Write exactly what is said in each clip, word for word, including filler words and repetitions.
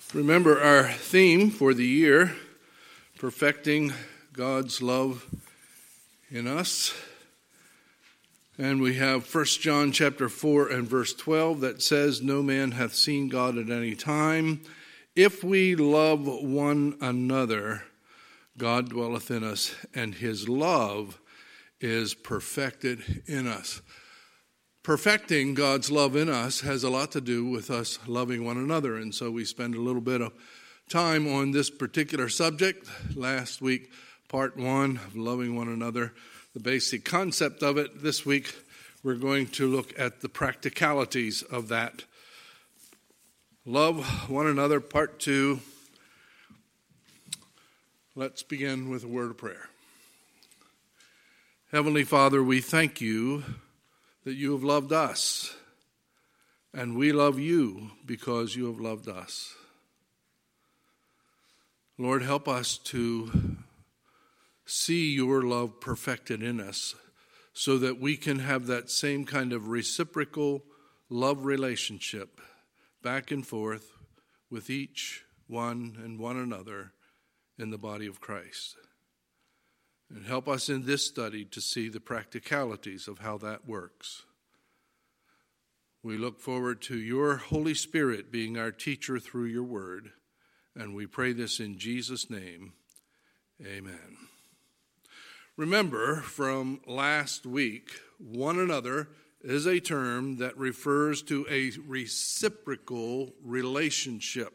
Remember our theme for the year, perfecting God's love in us. And we have First John chapter four and verse twelve that says, "No man hath seen God at any time. If we love one another, God dwelleth in us, and his love is perfected in us." Perfecting God's love in us has a lot to do with us loving one another. And so we spend a little bit of time on this particular subject. Last week, part one of loving one another, the basic concept of it. This week, we're going to look at the practicalities of that. Love one another, part two. Let's begin with a word of prayer. Heavenly Father, we thank you that you have loved us, and we love you because you have loved us. Lord, help us to see your love perfected in us so that we can have that same kind of reciprocal love relationship back and forth with each one and one another in the body of Christ. And help us in this study to see the practicalities of how that works. We look forward to your Holy Spirit being our teacher through your word, and we pray this in Jesus' name. Amen. Remember from last week, one another is a term that refers to a reciprocal relationship.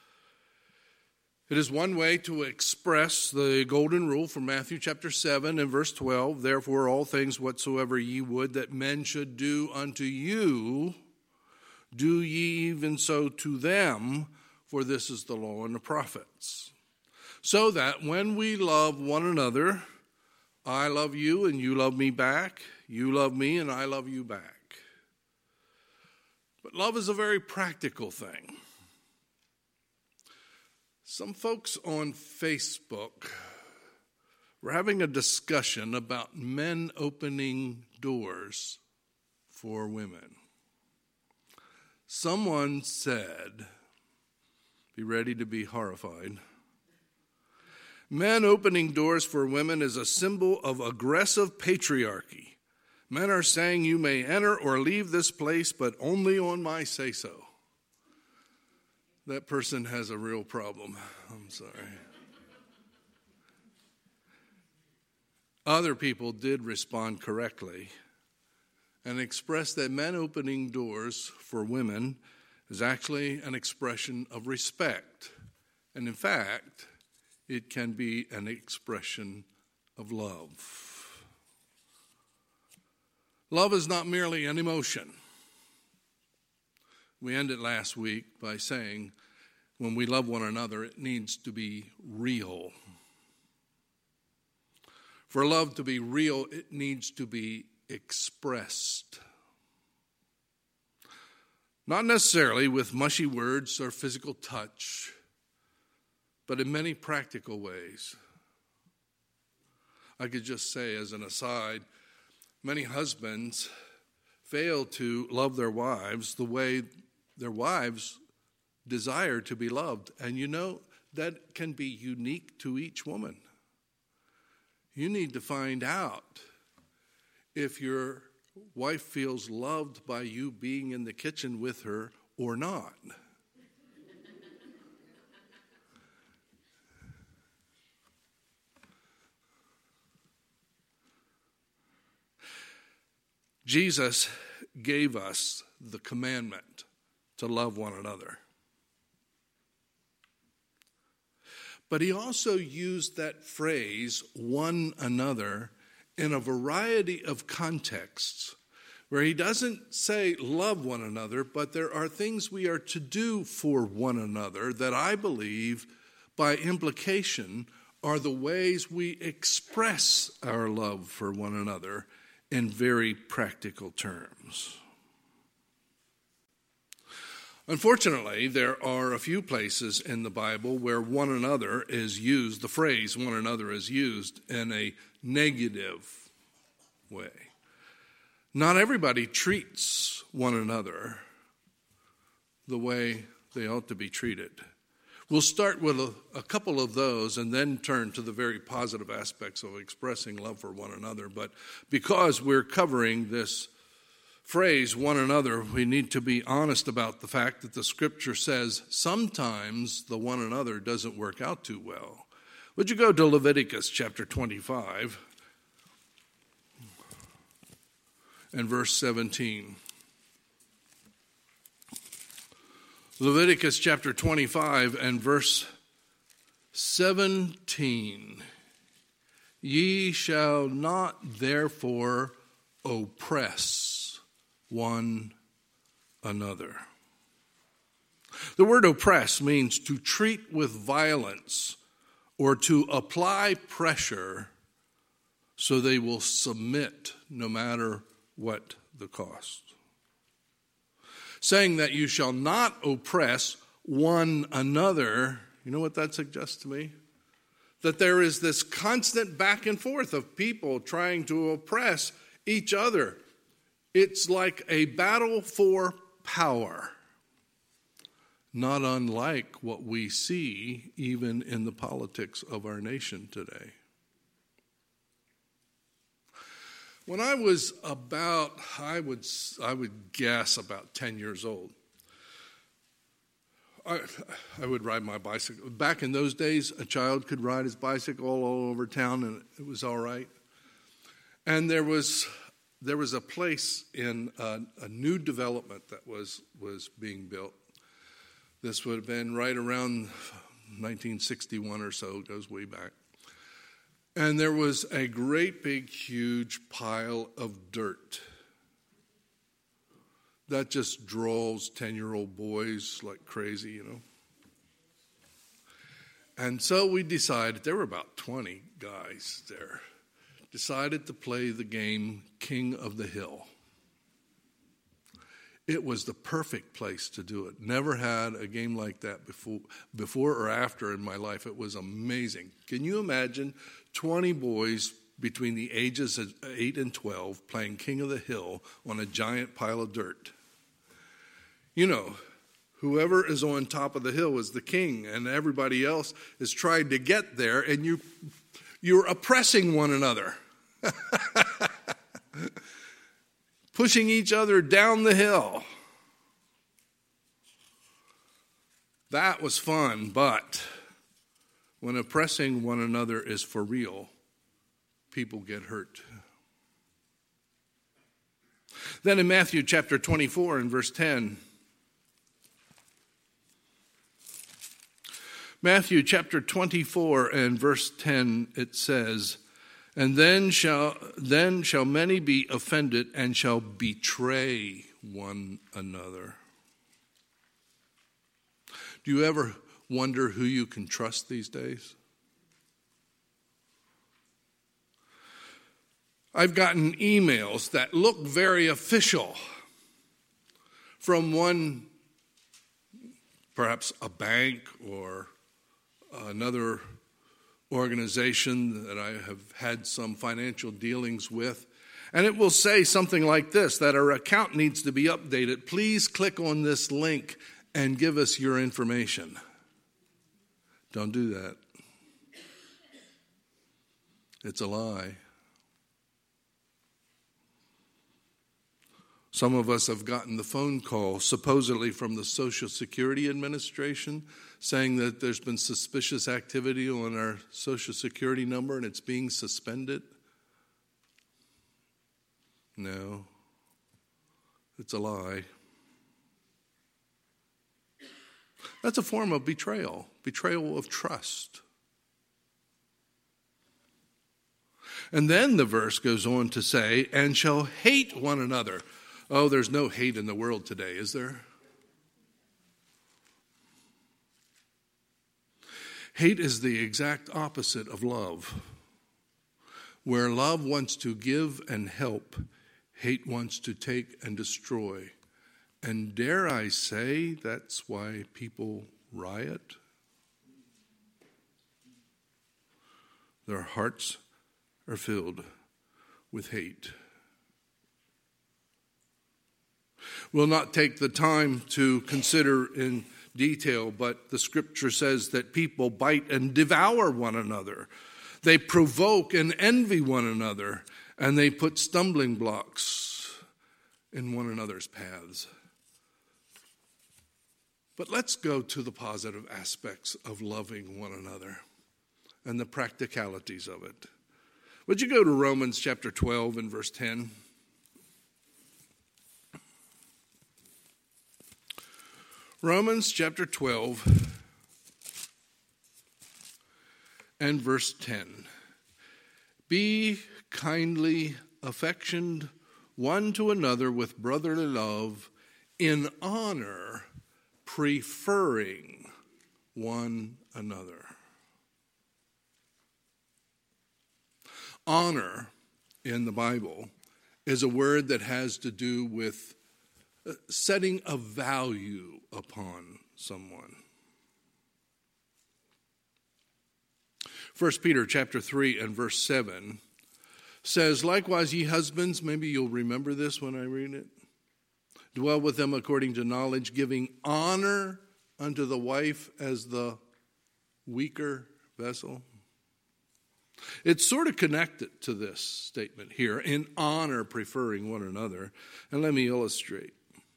It is one way to express the golden rule from Matthew chapter seven and verse twelve. "Therefore all things whatsoever ye would that men should do unto you, do ye even so to them, for this is the law and the prophets." So that when we love one another, I love you and you love me back, you love me and I love you back. But love is a very practical thing. Some folks on Facebook were having a discussion about men opening doors for women. Someone said, be ready to be horrified, "Men opening doors for women is a symbol of aggressive patriarchy. Men are saying you may enter or leave this place, but only on my say-so." That person has a real problem. I'm sorry. Other people did respond correctly and expressed that men opening doors for women is actually an expression of respect. And in fact, it can be an expression of love. Love is not merely an emotion. We ended last week by saying when we love one another, it needs to be real. For love to be real, it needs to be expressed. Not necessarily with mushy words or physical touch, but in many practical ways. I could just say as an aside, many husbands fail to love their wives the way their wives desire to be loved. And you know, that can be unique to each woman. You need to find out if your wife feels loved by you being in the kitchen with her or not. Jesus gave us the commandment to love one another. But he also used that phrase, one another, in a variety of contexts where he doesn't say love one another, but there are things we are to do for one another that I believe, by implication, are the ways we express our love for one another in very practical terms. Unfortunately, there are a few places in the Bible where one another is used, the phrase one another is used in a negative way. Not everybody treats one another the way they ought to be treated. We'll start with a, a couple of those and then turn to the very positive aspects of expressing love for one another. But because we're covering this phrase, one another, we need to be honest about the fact that the Scripture says sometimes the one another doesn't work out too well. Would you go to Leviticus chapter twenty-five and verse seventeen? Leviticus chapter twenty-five and verse seventeen. Ye shall not therefore oppress one another. The word oppress means to treat with violence or to apply pressure so they will submit no matter what the cost. Saying that you shall not oppress one another, you know what that suggests to me? That there is this constant back and forth of people trying to oppress each other. It's like a battle for power, not unlike what we see even in the politics of our nation today. When I was about, I would I would guess about ten years old, I, I would ride my bicycle. Back in those days, a child could ride his bicycle all over town, and it was all right. And there was there was a place in a, a new development that was was being built. This would have been right around nineteen sixty-one or so. It goes way back. And there was a great big huge pile of dirt that just draws ten-year-old boys like crazy, you know. And so we decided, there were about twenty guys there, decided to play the game King of the Hill. It was the perfect place to do it. Never had a game like that before, before or after in my life. It was amazing. Can you imagine twenty boys between the ages of eight and twelve playing King of the Hill on a giant pile of dirt? You know, whoever is on top of the hill is the king, and everybody else is trying to get there, and you, you're oppressing one another. Pushing each other down the hill. That was fun, but when oppressing one another is for real, people get hurt. Then in Matthew chapter twenty-four and verse ten, Matthew chapter twenty-four and verse ten, it says, And then shall then shall many be offended and shall betray one another. Do you ever wonder who you can trust these days? I've gotten emails that look very official from one, perhaps a bank or another organization that I have had some financial dealings with, and it will say something like this, that our account needs to be updated. Please click on this link and give us your information. Don't do that. It's a lie. Some of us have gotten the phone call, supposedly from the Social Security Administration, saying that there's been suspicious activity on our Social Security number and it's being suspended. No, it's a lie. That's a form of betrayal, betrayal of trust. And then the verse goes on to say, and shall hate one another. Oh, there's no hate in the world today, is there? Hate is the exact opposite of love. Where love wants to give and help, hate wants to take and destroy. And dare I say, that's why people riot. Their hearts are filled with hate. We'll not take the time to consider in detail, but the scripture says that people bite and devour one another. They provoke and envy one another, and they put stumbling blocks in one another's paths. But let's go to the positive aspects of loving one another and the practicalities of it. Would you go to Romans chapter twelve and verse ten? Romans chapter twelve and verse ten. Be kindly affectioned one to another with brotherly love, in honor, preferring one another. Honor in the Bible is a word that has to do with setting a value upon someone. First Peter chapter three and verse seven says, likewise, ye husbands, maybe you'll remember this when I read it, dwell with them according to knowledge, giving honor unto the wife as the weaker vessel. It's sort of connected to this statement here, in honor, preferring one another. And let me illustrate.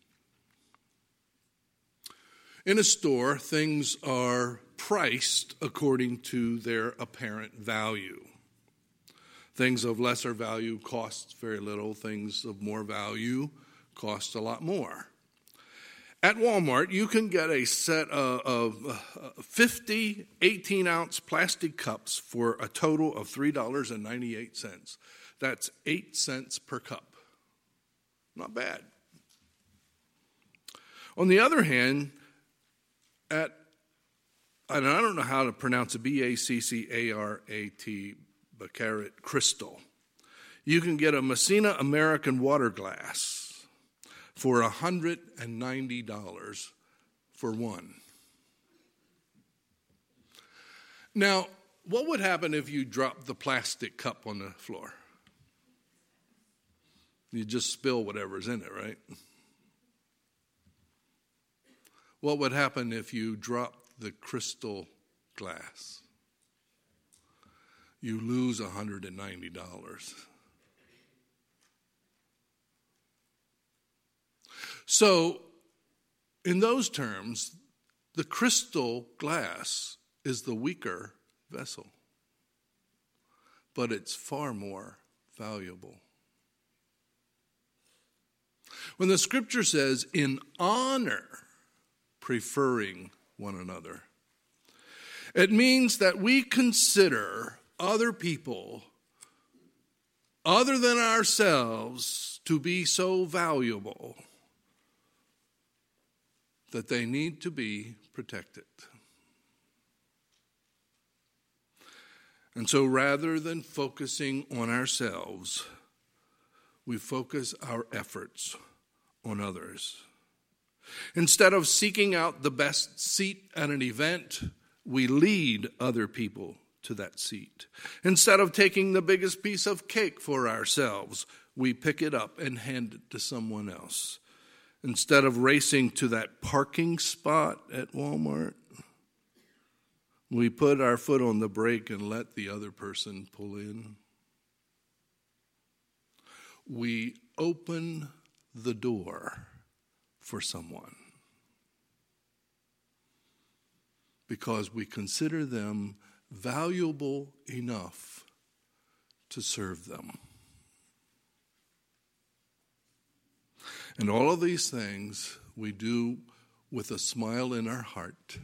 In a store, things are priced according to their apparent value. Things of lesser value cost very little. Things of more value cost a lot more. At Walmart, you can get a set of fifty eighteen-ounce plastic cups for a total of three dollars and ninety-eight cents. That's eight cents per cup. Not bad. On the other hand, at, and I don't know how to pronounce it, B A C C A R A T, Baccarat Crystal, you can get a Messina American water glass for one hundred ninety dollars for one. Now, what would happen if you dropped the plastic cup on the floor? You just spill whatever's in it, right? What would happen if you dropped the crystal glass? You lose one hundred ninety dollars. So, in those terms, the crystal glass is the weaker vessel, but it's far more valuable. When the scripture says, in honor, preferring one another, it means that we consider other people other than ourselves to be so valuable that they need to be protected. And so rather than focusing on ourselves, we focus our efforts on others. Instead of seeking out the best seat at an event, we lead other people to that seat. Instead of taking the biggest piece of cake for ourselves, we pick it up and hand it to someone else. Instead of racing to that parking spot at Walmart, we put our foot on the brake and let the other person pull in. We open the door for someone because we consider them valuable enough to serve them. And all of these things we do with a smile in our heart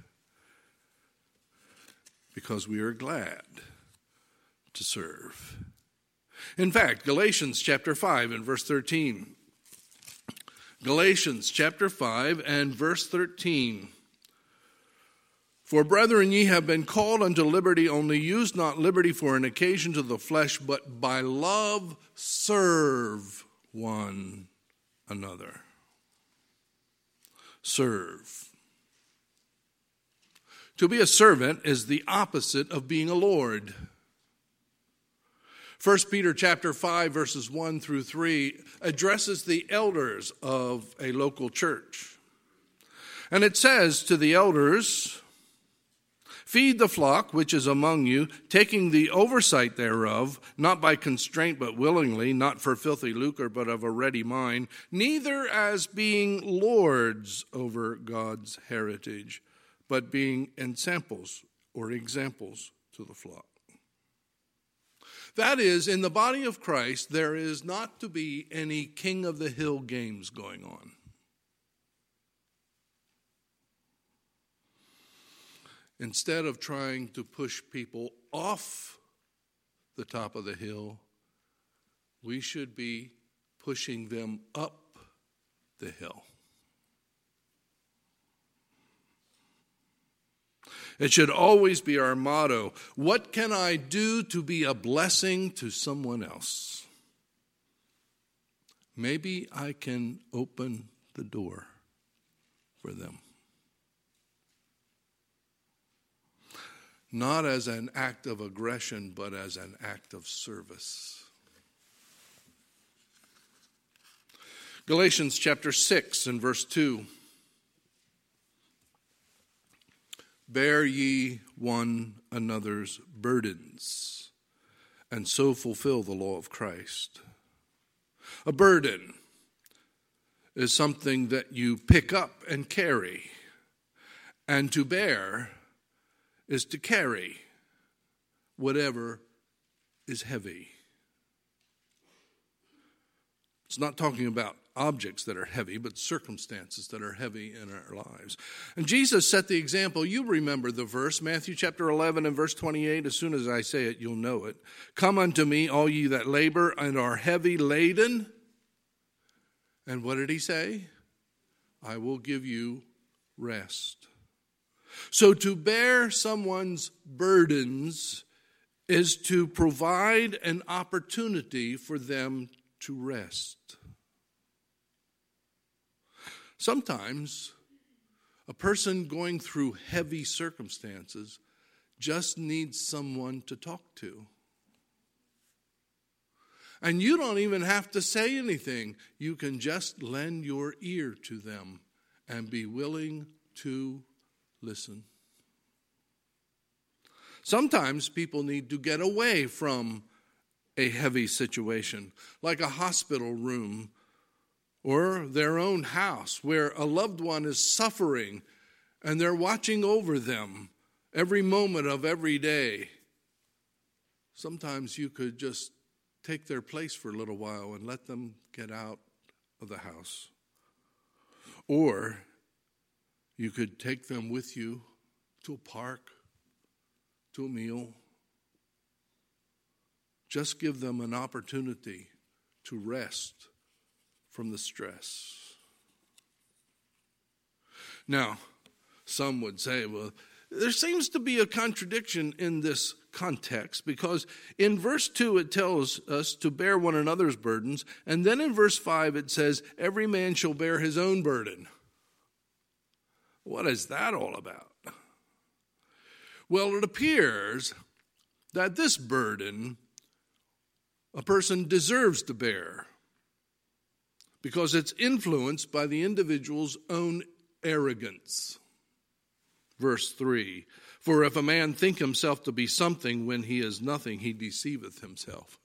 because we are glad to serve. In fact, Galatians chapter five and verse thirteen. Galatians chapter five and verse thirteen. For brethren, ye have been called unto liberty, only use not liberty for an occasion to the flesh, but by love serve one another. Serve. To be a servant is the opposite of being a lord. First Peter chapter five, verses one through three addresses the elders of a local church. And it says to the elders, feed the flock which is among you, taking the oversight thereof, not by constraint but willingly, not for filthy lucre but of a ready mind, neither as being lords over God's heritage, but being ensamples or examples to the flock. That is, in the body of Christ, there is not to be any king of the hill games going on. Instead of trying to push people off the top of the hill, we should be pushing them up the hill. It should always be our motto, what can I do to be a blessing to someone else? Maybe I can open the door for them. Not as an act of aggression, but as an act of service. Galatians chapter six and verse two. Bear ye one another's burdens, and so fulfill the law of Christ. A burden is something that you pick up and carry, and to bear is to carry whatever is heavy. It's not talking about objects that are heavy, but circumstances that are heavy in our lives. And Jesus set the example. You remember the verse, Matthew chapter eleven and verse twenty-eight. As soon as I say it, you'll know it. Come unto me, all ye that labor and are heavy laden. And what did he say? I will give you rest. So to bear someone's burdens is to provide an opportunity for them to rest. Sometimes a person going through heavy circumstances just needs someone to talk to. And you don't even have to say anything. You can just lend your ear to them and be willing to listen. Sometimes people need to get away from a heavy situation, like a hospital room or their own house where a loved one is suffering and they're watching over them every moment of every day. Sometimes you could just take their place for a little while and let them get out of the house. Or you could take them with you to a park, to a meal. Just give them an opportunity to rest from the stress. Now, some would say, well, there seems to be a contradiction in this context, because in verse two it tells us to bear one another's burdens, and then in verse five it says, every man shall bear his own burden. What is that all about? Well, it appears that this burden a person deserves to bear because it's influenced by the individual's own arrogance. Verse three, for if a man think himself to be something when he is nothing, he deceiveth himself.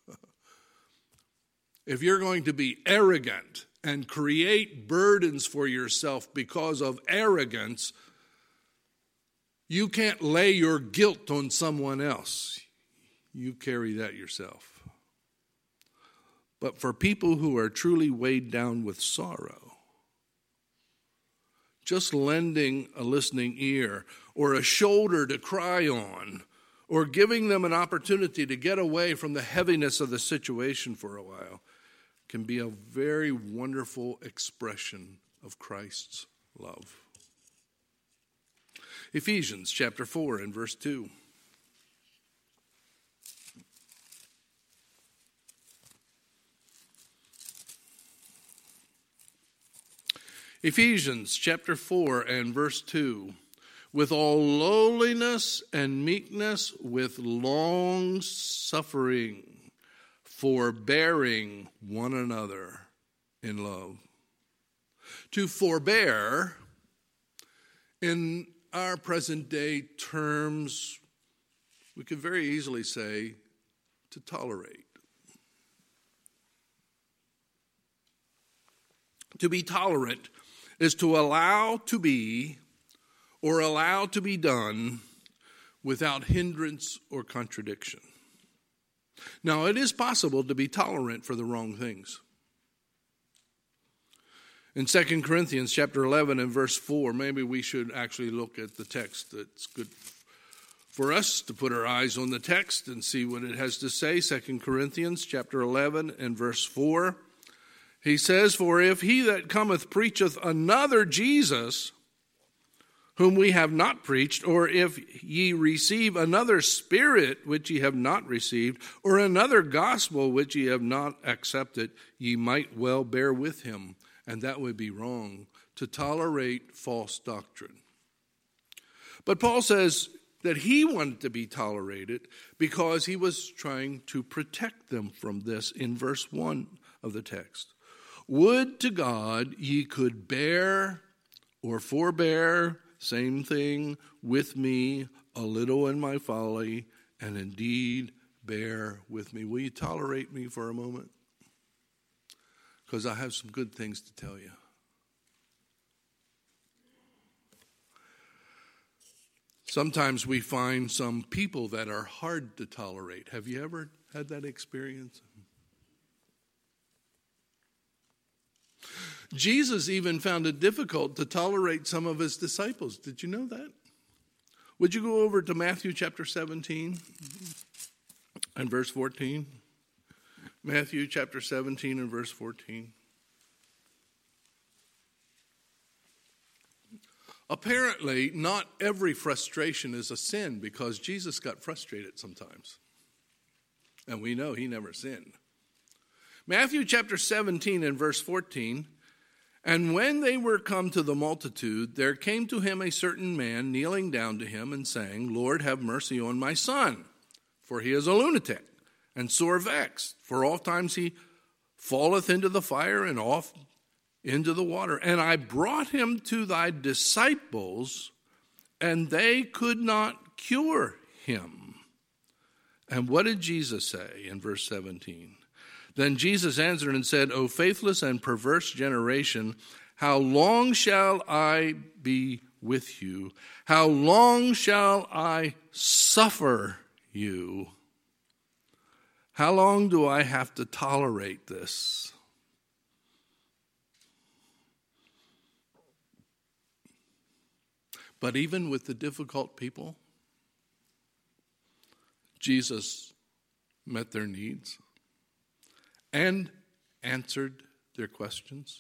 If you're going to be arrogant and create burdens for yourself because of arrogance, you can't lay your guilt on someone else. You carry that yourself. But for people who are truly weighed down with sorrow, just lending a listening ear or a shoulder to cry on or giving them an opportunity to get away from the heaviness of the situation for a while can be a very wonderful expression of Christ's love. Ephesians chapter four and verse two. Ephesians chapter four and verse two. With all lowliness and meekness, with long suffering, forbearing one another in love. To forbear In our present day terms, we could very easily say to tolerate. To be tolerant is to allow to be or allow to be done without hindrance or contradiction. Now, it is possible to be tolerant for the wrong things. In Second Corinthians chapter eleven and verse four, maybe we should actually look at the text. It's good for us to put our eyes on the text and see what it has to say. Second Corinthians chapter eleven and verse four. He says, "For if he that cometh preacheth another Jesus, whom we have not preached, or if ye receive another spirit which ye have not received, or another gospel which ye have not accepted, ye might well bear with him." And that would be wrong, to tolerate false doctrine. But Paul says that he wanted to be tolerated because he was trying to protect them from this in verse one of the text. "Would to God ye could bear or forbear," same thing, "with me a little in my folly, and indeed bear with me." Will you tolerate me for a moment? Because I have some good things to tell you. Sometimes we find some people that are hard to tolerate. Have you ever had that experience? Jesus even found it difficult to tolerate some of his disciples. Did you know that? Would you go over to Matthew chapter seventeen and verse fourteen? Matthew chapter seventeen and verse fourteen. Apparently, not every frustration is a sin, because Jesus got frustrated sometimes. And we know he never sinned. Matthew chapter seventeen and verse fourteen. "And when they were come to the multitude, there came to him a certain man, kneeling down to him and saying, Lord, have mercy on my son, for he is a lunatic, and sore vexed. For oft times he falleth into the fire, and oft into the water. And I brought him to thy disciples, and they could not cure him." And what did Jesus say in verse seventeen? "Then Jesus answered and said, O faithless and perverse generation, how long shall I be with you? How long shall I suffer you? How long do I have to tolerate this?" But even with the difficult people, Jesus met their needs and answered their questions.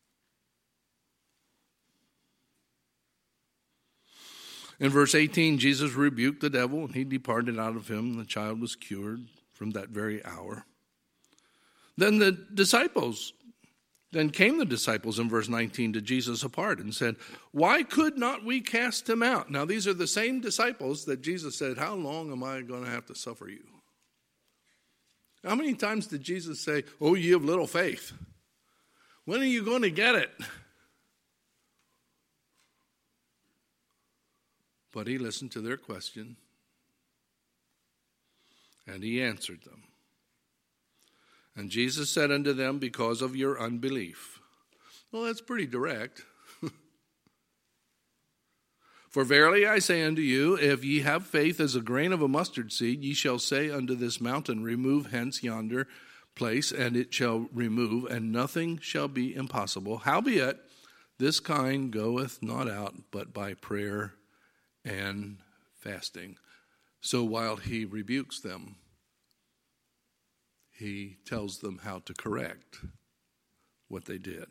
In verse eighteen, Jesus rebuked the devil, and he departed out of him. The child was cured from that very hour. Then the disciples, then came the disciples in verse nineteen to Jesus apart and said, "Why could not we cast him out?" Now these are the same disciples that Jesus said, "How long am I going to have to suffer you?" How many times did Jesus say, "Oh, ye of little faith, when are you going to get it?" But he listened to their question, and he answered them. And Jesus said unto them, "Because of your unbelief." Well, that's pretty direct. "For verily I say unto you, if ye have faith as a grain of a mustard seed, ye shall say unto this mountain, Remove hence yonder place, and it shall remove, and nothing shall be impossible. Howbeit, this kind goeth not out but by prayer and fasting." So while he rebukes them, he tells them how to correct what they did.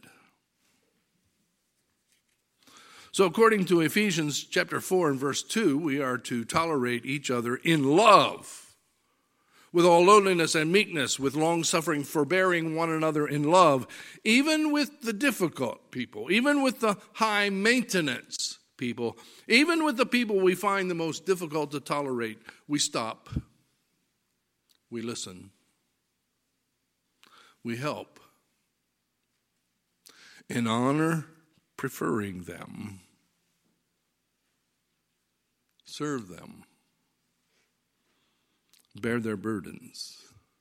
So according to Ephesians chapter four and verse two, we are to tolerate each other in love, with all lowliness and meekness, with long-suffering, forbearing one another in love, even with the difficult people, even with the high-maintenance people, even with the people we find the most difficult to tolerate. We stop. We listen. We help. In honor, preferring them. serve them, bear their burdens,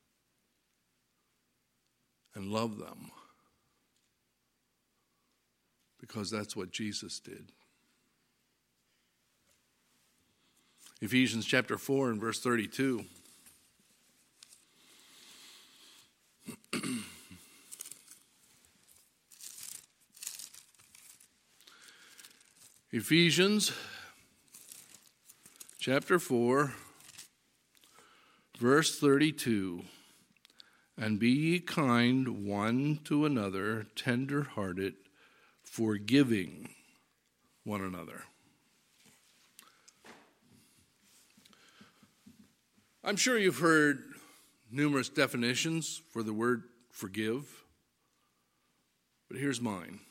and love them, because that's what Jesus did. Ephesians chapter four and verse thirty-two. Ephesians chapter four, verse thirty-two. And be ye kind one to another, tender-hearted, forgiving one another. I'm sure you've heard numerous definitions for the word forgive, but here's mine.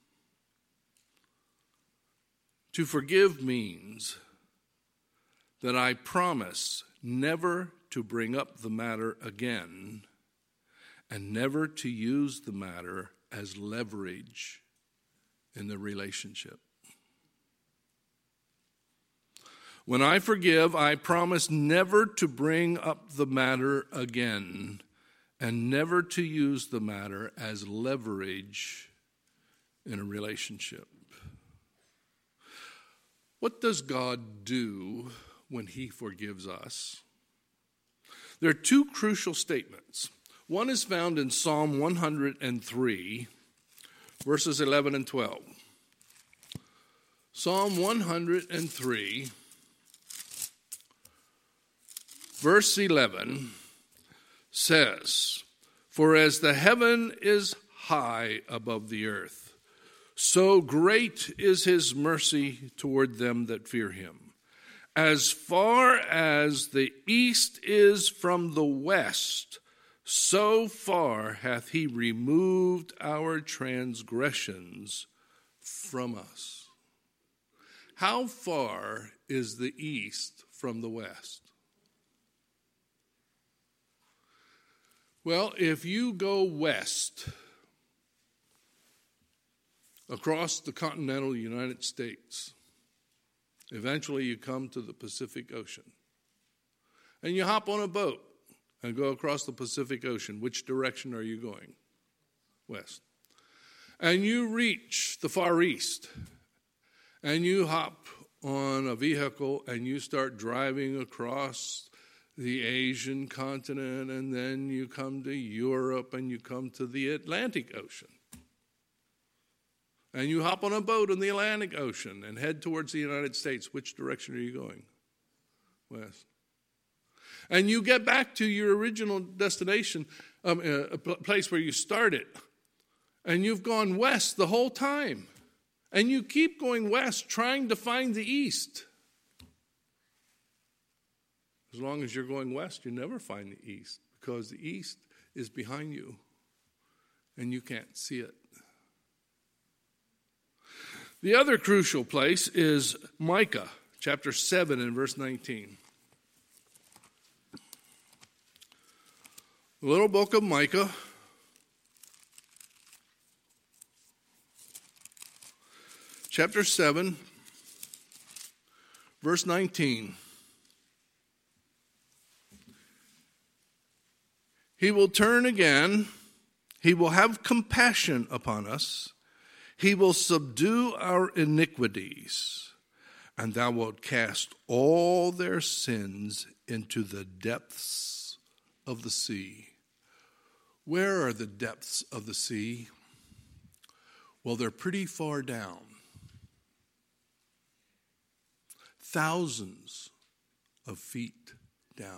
To forgive means that I promise never to bring up the matter again and never to use the matter as leverage in the relationship. When I forgive, I promise never to bring up the matter again and never to use the matter as leverage in a relationship. What does God do when he forgives us? There are two crucial statements. One is found in Psalm one hundred three, verses eleven and twelve. Psalm one hundred three, verse eleven says, "For as the heaven is high above the earth, so great is his mercy toward them that fear him. As far as the east is from the west, so far hath he removed our transgressions from us." How far is the east from the west? Well, if you go west across the continental United States, eventually you come to the Pacific Ocean. And you hop on a boat and go across the Pacific Ocean. Which direction are you going? West. And you reach the Far East. And you hop on a vehicle and you start driving across the Asian continent, and then you come to Europe and you come to the Atlantic Ocean. And you hop on a boat in the Atlantic Ocean and head towards the United States. Which direction are you going? West. And you get back to your original destination, um, a place where you started, and you've gone west the whole time. And you keep going west trying to find the east. As long as you're going west, you never find the east, because the east is behind you and you can't see it. The other crucial place is Micah chapter seven and verse nineteen. The little book of Micah, chapter seven, verse nineteen. He will turn again. He will have compassion upon us. He will subdue our iniquities. And thou wilt cast all their sins into the depths of the sea. Where are the depths of the sea? Well, they're pretty far down. Thousands of feet down.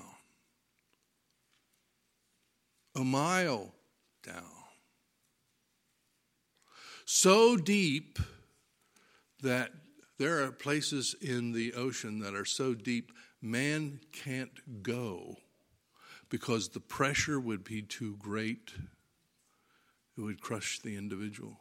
A mile down. So deep that there are places in the ocean that are so deep man can't go because the pressure would be too great. It would crush the individual.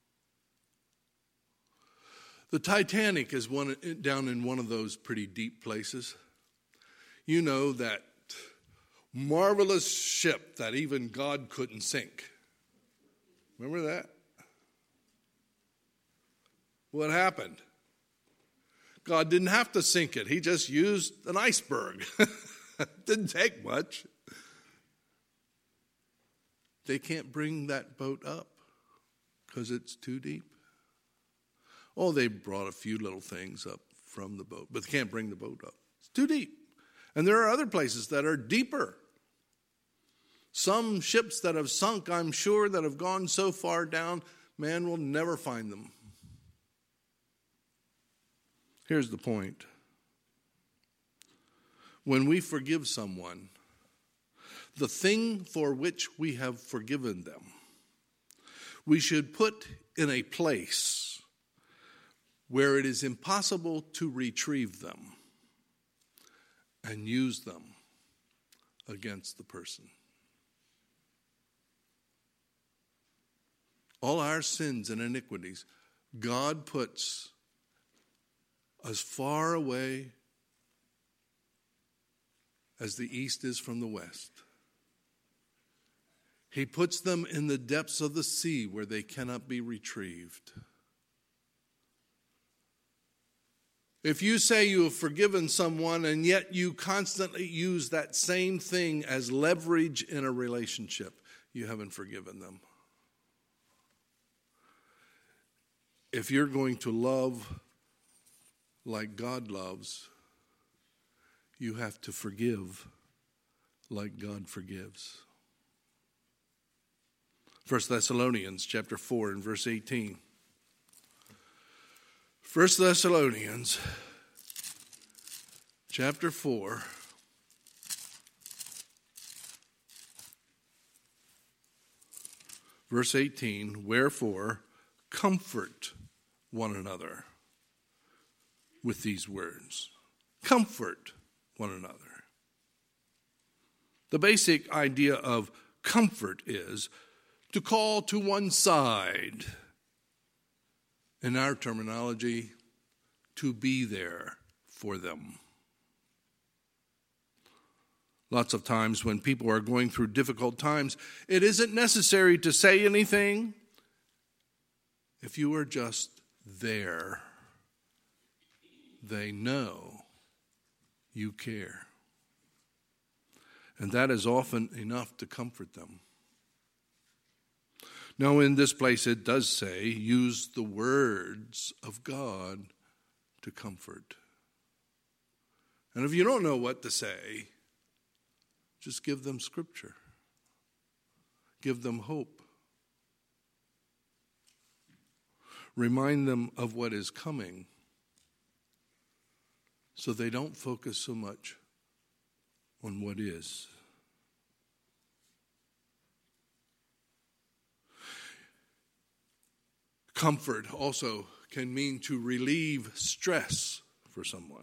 The Titanic is one down in one of those pretty deep places. You know, that marvelous ship that even God couldn't sink. Remember that? What happened? God didn't have to sink it. He just used an iceberg. Didn't take much. They can't bring that boat up because it's too deep. Oh, they brought a few little things up from the boat, but they can't bring the boat up. It's too deep. And there are other places that are deeper. Some ships that have sunk, I'm sure, that have gone so far down, man will never find them. Here's the point. When we forgive someone, the thing for which we have forgiven them, we should put in a place where it is impossible to retrieve them and use them against the person. All our sins and iniquities, God puts as far away as the east is from the west. He puts them in the depths of the sea where they cannot be retrieved. If you say you have forgiven someone and yet you constantly use that same thing as leverage in a relationship, you haven't forgiven them. If you're going to love like God loves, you have to forgive like God forgives. First Thessalonians chapter four and verse eighteen. First Thessalonians chapter four verse eighteen, wherefore comfort one another with these words. Comfort one another. The basic idea of comfort is to call to one side. In our terminology, to be there for them. Lots of times when people are going through difficult times, it isn't necessary to say anything if you are just there. They know you care. And that is often enough to comfort them. Now, in this place it does say, use the words of God to comfort. And if you don't know what to say, just give them scripture. Give them hope. Remind them of what is coming so they don't focus so much on what is. Comfort also can mean to relieve stress for someone.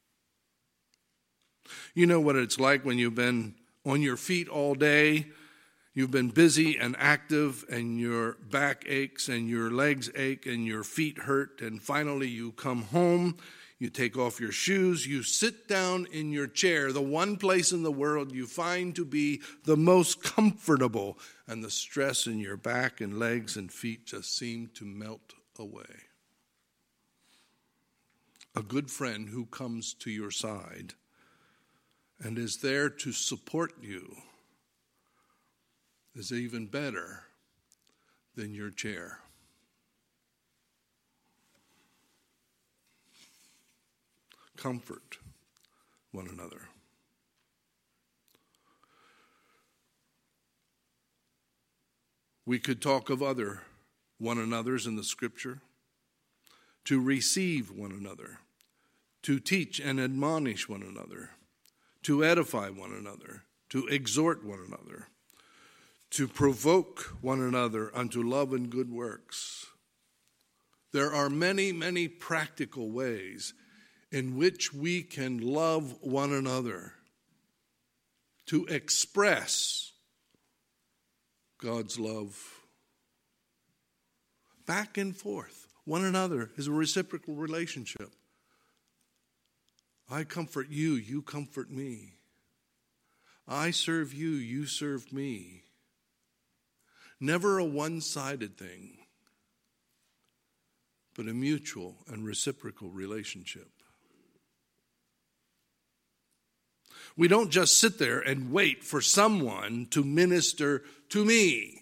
You know what it's like when you've been on your feet all day, you've been busy and active, and your back aches and your legs ache and your feet hurt, and finally you come home, you take off your shoes, you sit down in your chair, the one place in the world you find to be the most comfortable, and the stress in your back and legs and feet just seem to melt away. A good friend who comes to your side and is there to support you is even better than your chair. Comfort one another. We could talk of other one another's in the scripture. To receive one another, to teach and admonish one another, to edify one another, to exhort one another, to provoke one another unto love and good works. There are many, many practical ways in which we can love one another, to express God's love. Back and forth, one another is a reciprocal relationship. I comfort you, you comfort me. I serve you, you serve me. Never a one-sided thing, but a mutual and reciprocal relationship. We don't just sit there and wait for someone to minister to me.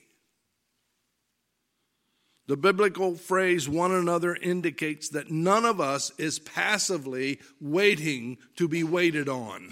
The biblical phrase one another indicates that none of us is passively waiting to be waited on.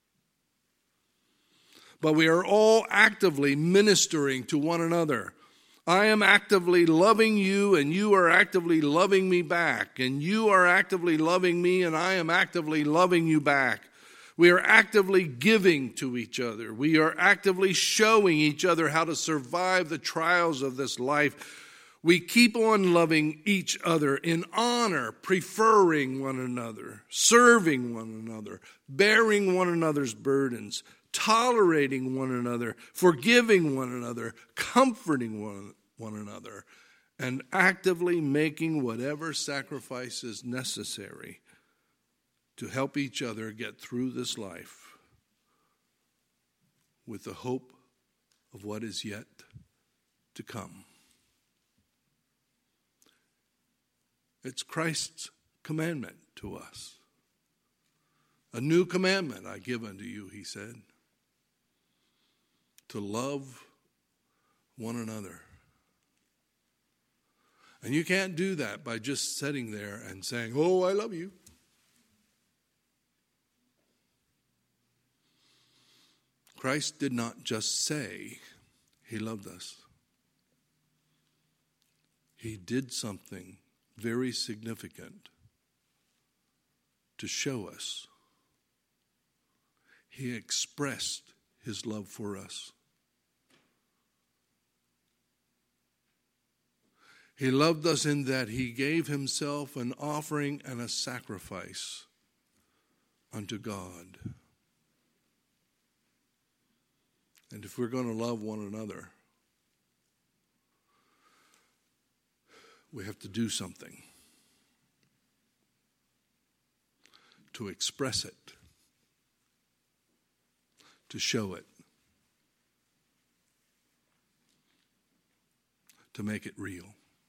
But we are all actively ministering to one another. I am actively loving you, and you are actively loving me back. And you are actively loving me, and I am actively loving you back. We are actively giving to each other. We are actively showing each other how to survive the trials of this life. We keep on loving each other in honor, preferring one another, serving one another, bearing one another's burdens, tolerating one another, forgiving one another, comforting one, one another, and actively making whatever sacrifice is necessary to help each other get through this life with the hope of what is yet to come. It's Christ's commandment to us. A new commandment I give unto you, he said, to love one another. And you can't do that by just sitting there and saying, oh, I love you. Christ did not just say he loved us. He did something very significant to show us. He expressed his love for us. He loved us in that he gave himself an offering and a sacrifice unto God. And if we're going to love one another, we have to do something to express it, to show it, to make it real.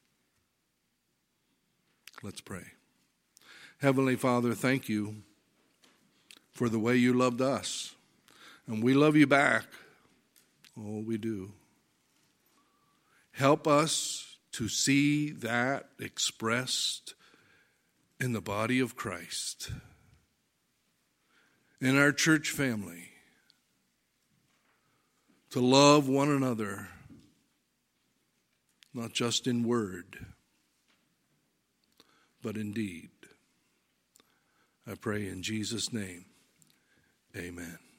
Let's pray. Heavenly Father, thank you for the way you loved us, and we love you back. Oh, we do. Help us to see that expressed in the body of Christ, in our church family, to love one another, not just in word, but in deed. I pray in Jesus' name, amen.